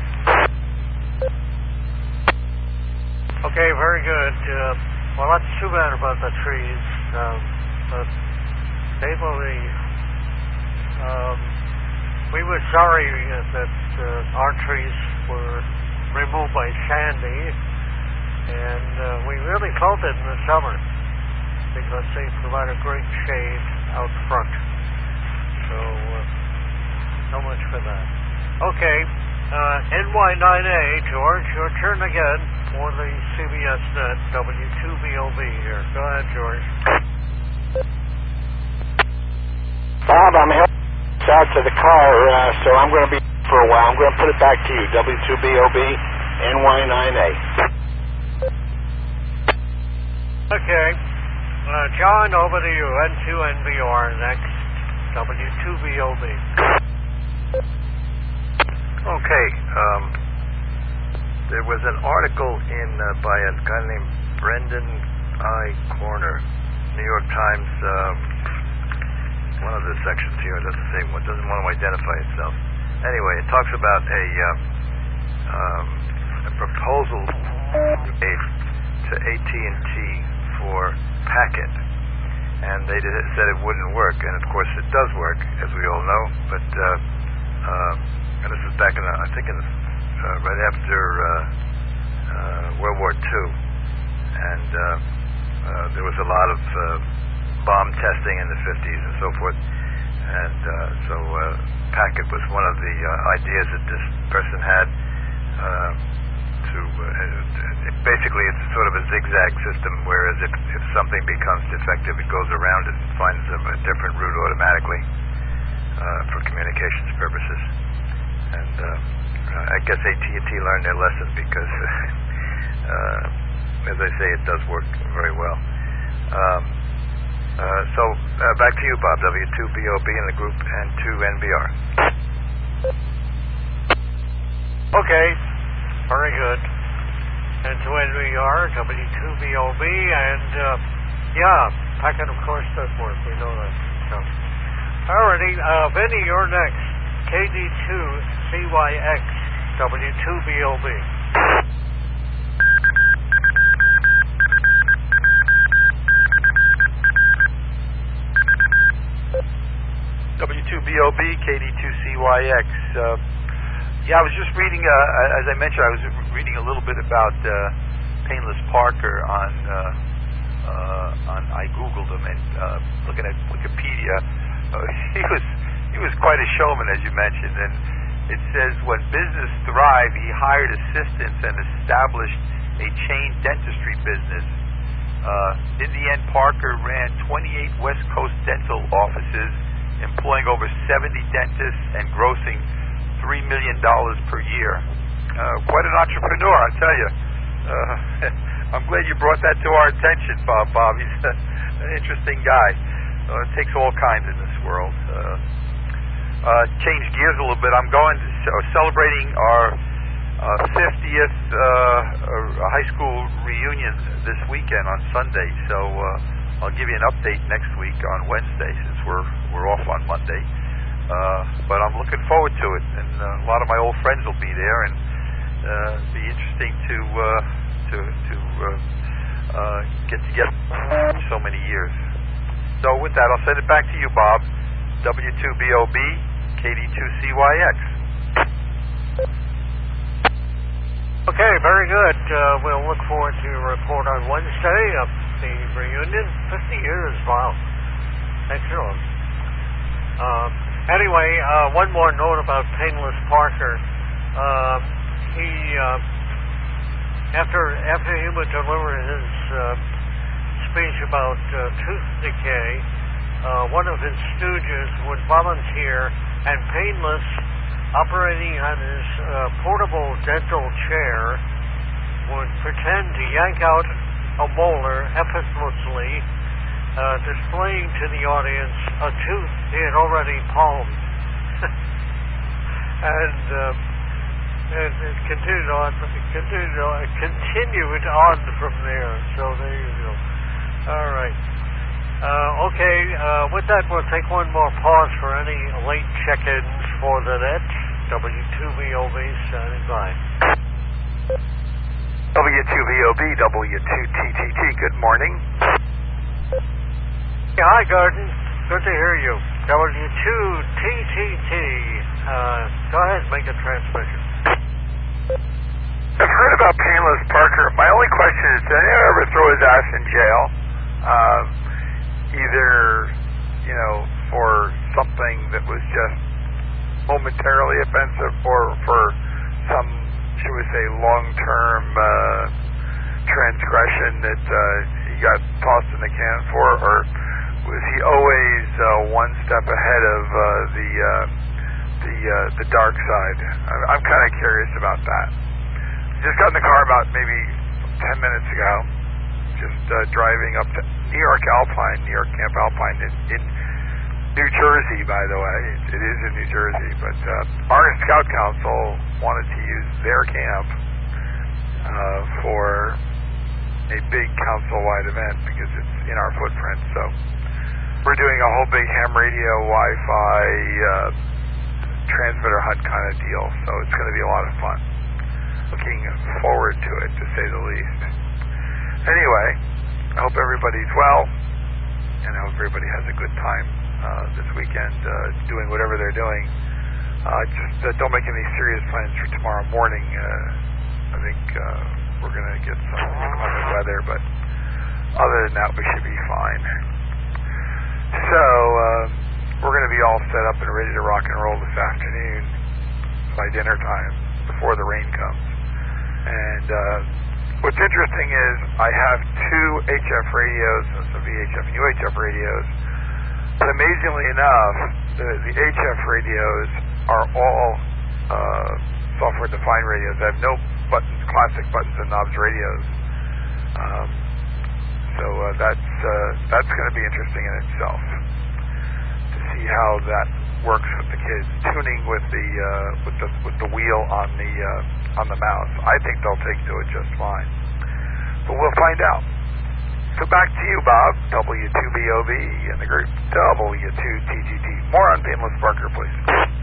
Okay, very good. Uh, well, that's too bad about the trees. Um, but thankfully, um, we were sorry that uh, our trees were removed by Sandy, and uh, we really felt it in the summer because they provide a great shade out front. So, uh, so much for that. Okay, uh, N Y nine A, George, your turn again for the C B S Net W two B O B here. Go ahead, George. Bob, I'm heading out to the car, uh, so I'm going to be for a while. I'm going to put it back to you. W two B O B, N Y nine A. Okay. Uh, John, over to you. N two N B R next. W two B O B. Okay. Um, there was an article in uh, by a guy named Brendan I. Corner, New York Times. Um, one of the sections here doesn't say what doesn't want to identify itself. Anyway, it talks about a um, um, a proposal made to A T and T for Packet, and they did, said it wouldn't work, and of course it does work, as we all know. But uh, uh, and this is back in the, I think in the, uh, right after uh, uh, World War Two, and uh, uh, there was a lot of uh, bomb testing in the fifties and so forth, and uh, so uh, Packet was one of the uh, ideas that this person had uh, to uh, basically it's sort of a zigzag system, whereas if, if something becomes defective, it goes around it and finds a, a different route automatically uh, for communications purposes. And uh, I guess A T and T learned their lesson because, uh, as I say, it does work very well. Um, Uh, so, uh, back to you, Bob. W two B O B in the group and two N B R. Okay, very good. And two N B R, W two B O B, and, uh, yeah, Packet, of course, does work. We know that. So. Alrighty, uh, Vinny, you're next. K D two C Y X, W two B O B. W two B O B, K D two C Y X. Uh, yeah, I was just reading, uh, as I mentioned, I was reading a little bit about uh, Painless Parker on, uh, uh, on I Googled him, and uh, looking at Wikipedia, uh, he was he was quite a showman, as you mentioned, and it says, when business thrived, he hired assistants and established a chain dentistry business. Uh, in the end, Parker ran twenty-eight West Coast dental offices, employing over seventy dentists and grossing three million dollars per year. Uh, quite an entrepreneur, I tell you. Uh, I'm glad you brought that to our attention, Bob. Bob, he's a, an interesting guy. Uh, it takes all kinds in this world. Uh, uh, change gears a little bit. I'm going to uh, celebrating our uh, fiftieth uh, uh, high school reunion this weekend on Sunday. So. Uh, I'll give you an update next week on Wednesday, since we're we're off on Monday. Uh, but I'm looking forward to it, and uh, a lot of my old friends will be there, and uh, it'll be interesting to uh, to to uh, uh, get together for so many years. So with that, I'll send it back to you, Bob. W two B O B, K D two C Y X. Okay, very good. Uh, we'll look forward to your report on Wednesday of the reunion. fifty years, wow. Excellent. Uh, anyway, uh, one more note about Painless Parker. Uh, he, uh, after after he would deliver his uh, speech about uh, tooth decay, uh, one of his stooges would volunteer, and Painless, operating on his uh, portable dental chair, would pretend to yank out a molar effortlessly, uh, displaying to the audience a tooth he had already palmed. and, uh, and it continued on, it continued on, it continued on from there. So there you go. All right. Uh, okay, uh, with that, we'll take one more pause for any late check-ins for the net. W two B O B standing by. W two B O B, W two T T T, good morning. Yeah, hi, Garden. Good to hear you. W two T T T. Uh, go ahead, make a transmission. heard about Painless Parker. My only question is, did anyone ever throw his ass in jail? Uh, either, you know, for something that was just momentarily offensive or for some, should we say, long-term uh, transgression that uh, he got tossed in the can for, or was he always uh, one step ahead of uh, the uh, the uh, the dark side? I'm, I'm kind of curious about that. Just got in the car about maybe ten minutes ago, just uh, driving up to New York Alpine, New York Camp Alpine in, in New Jersey, by the way. It, it is in New Jersey, but uh, our Scout Council wanted to use their camp uh, for a big council-wide event because it's in our footprint. So we're doing a whole big ham radio, Wi-Fi, uh, transmitter hunt kind of deal. So it's going to be a lot of fun. Looking forward to it, to say the least. Anyway, I hope everybody's well, and I hope everybody has a good time uh, this weekend uh, doing whatever they're doing. Uh, just uh, don't make any serious plans for tomorrow morning. Uh, I think uh, we're going to get some inclement weather, but other than that, we should be fine. So uh, we're going to be all set up and ready to rock and roll this afternoon by dinner time before the rain comes. And uh, what's interesting is I have two H F radios, some V H F and U H F radios, but amazingly enough, the, the H F radios are all uh, software-defined radios. I have no buttons, classic buttons and knobs radios. Um, so uh, that's uh, that's going to be interesting in itself to see how that works with the kids, tuning with the uh, with the with the wheel on the uh, on the mouse. I think they'll take to it just fine, but we'll find out. So back to you, Bob. W two B O B and the group W two T T T. More on Painless Parker, please.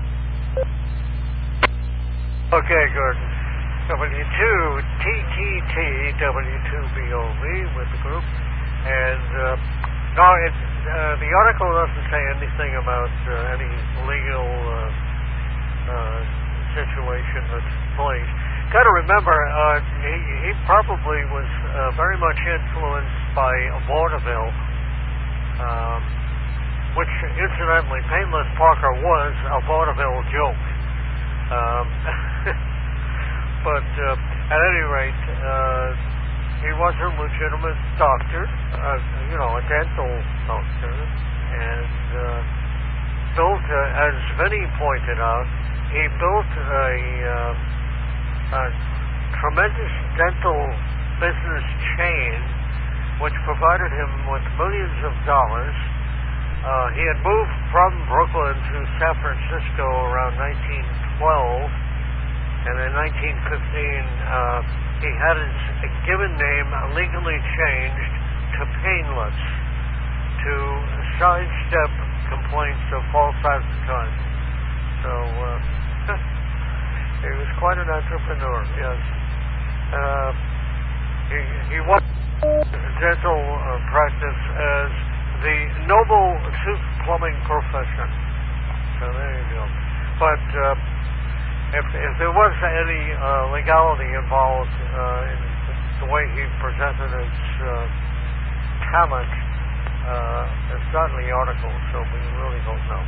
Okay, good. W two T T T, W two B O B with the group, and uh, no, it, uh, the article doesn't say anything about uh, any legal uh, uh, situation that's in place. Got to remember, uh, he, he probably was uh, very much influenced by vaudeville, um, which incidentally, Painless Parker was a vaudeville joke. Um, but uh, at any rate, uh, he was a legitimate doctor, uh, you know, a dental doctor, and uh, built, uh, as Vinny pointed out, he built a, uh, a tremendous dental business chain which provided him with millions of dollars. Uh, he had moved from Brooklyn to San Francisco around nineteen twelve, and in nineteen fifteen uh, he had his given name legally changed to Painless to sidestep complaints of false advertising. So uh, he was quite an entrepreneur, yes. Uh, he, he was dental uh, practice as the noble tooth plumbing profession. So there you go. But uh, if, if there was any uh, legality involved uh, in the way he presented his uh, talent, uh, it's not in the article, so we really don't know.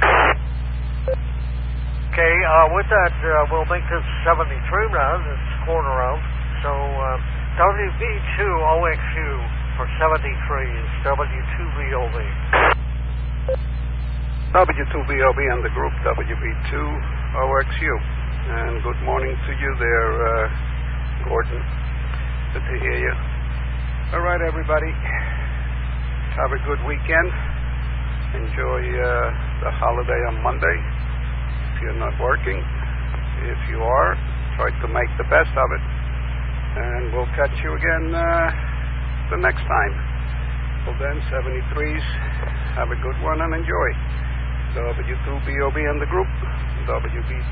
Okay, uh, with that, uh, we'll make this seventy-three now, this quarter out. So uh, W B two O X U for seventy-three is W two B O B. W two B O B and the group W B two O X U. And good morning to you there, uh, Gordon. Good to hear you. All right, everybody. Have a good weekend. Enjoy uh, the holiday on Monday. If you're not working, if you are, try to make the best of it. And we'll catch you again uh, the next time. Till then, seventy-threes, have a good one and enjoy. W two B O B and the group, W B